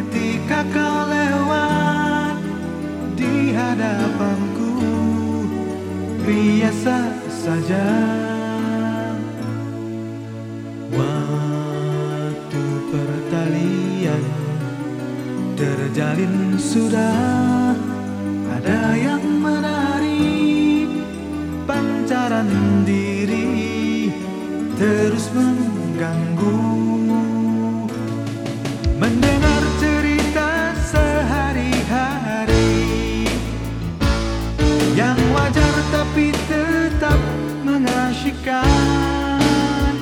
ketika kau lewat di hadapanku, biasa saja. Waktu pertalian terjalin sudah ada yang menarik, pancaran diri terus mengganggu. Mendengar cerita sehari-hari yang wajar tapi tetap mengasyikkan.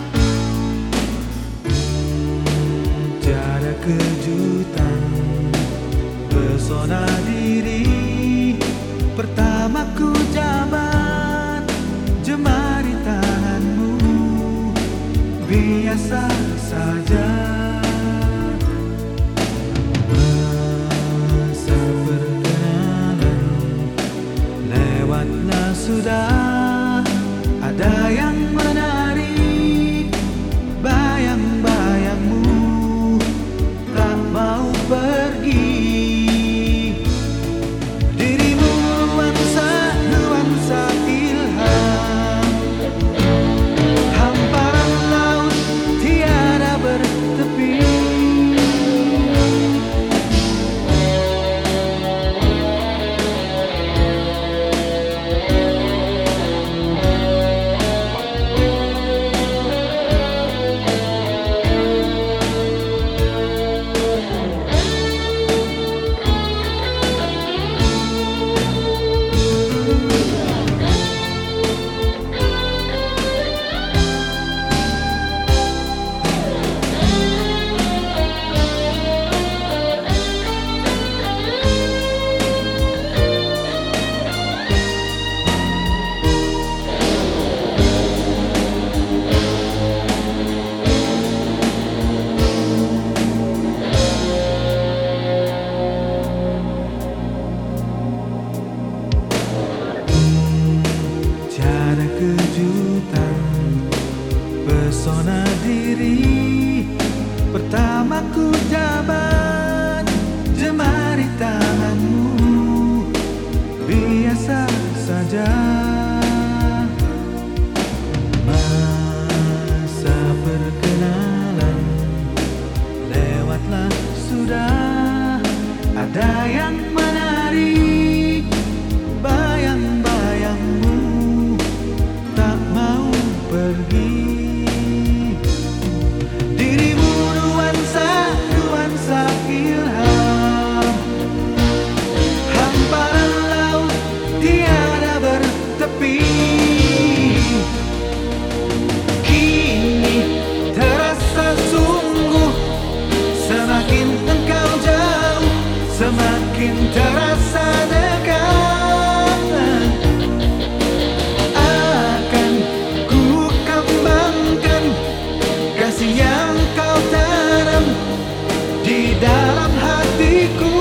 Tiada kejutan, pesona diri pertamaku jabat jemari tanganmu, biasa saja. Sudah ada yang menarik, bayang-bayangmu tak mau pergi. Dirimu nuansa ilham, hamparan laut tiada bertepi. Tiada kejutan, pesona diri pertamaku jabat jemari tanganmu, biasa saja. Masa perkenalan lewatlah sudah ada yang menarik, bayang-bayangmu tak mau pergi. Dirimu nuansa ilham, hamparan laut tiada bertepi. Kini terasa sungguh, semakin engkau jauh semakin terasa dekat. Akan ku kembangkan kasih yang kau tanam di dalam hatiku,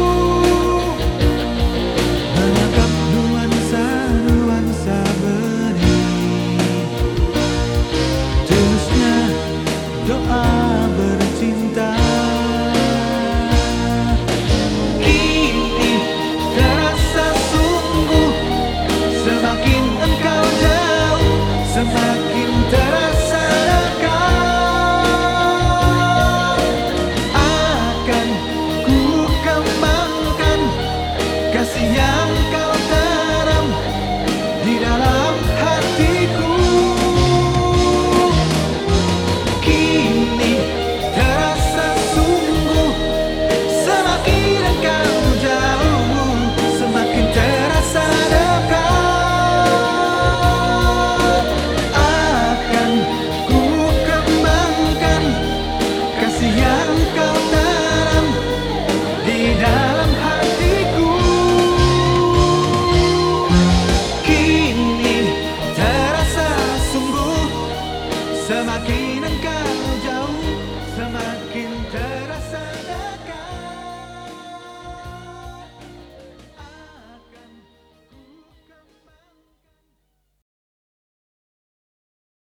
menangkap nuansa benih, tulusnya doa bercinta. Kini terasa sungguh, semakin engkau jauh semakin terasa dekat. Akan ku kembangkan kasih yang kau